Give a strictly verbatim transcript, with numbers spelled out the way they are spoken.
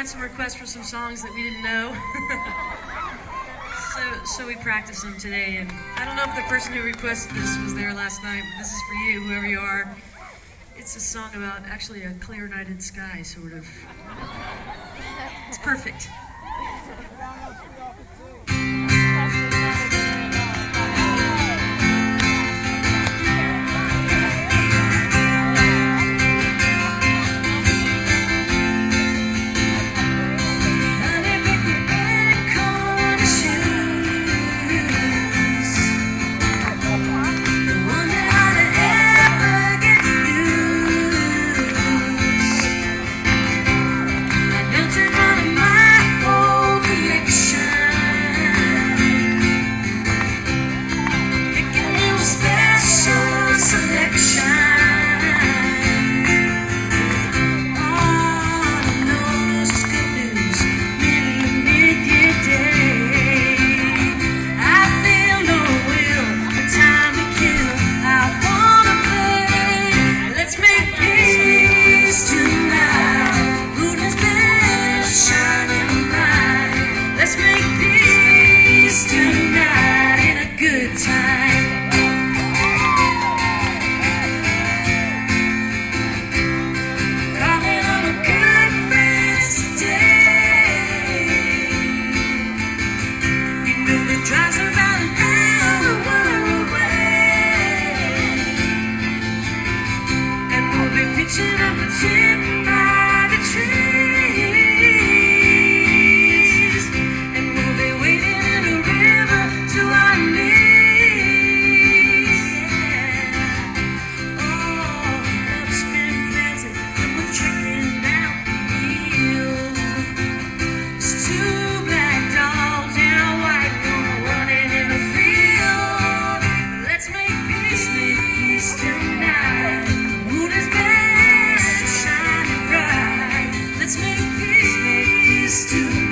got some requests for some songs that we didn't know. so, so we practiced them today, and I don't know if the person who requested this was there last night, but this is for you, whoever you are. It's a song about actually a clear nighted sky, sort of. It's perfect. Let's make peace, make peace tonight.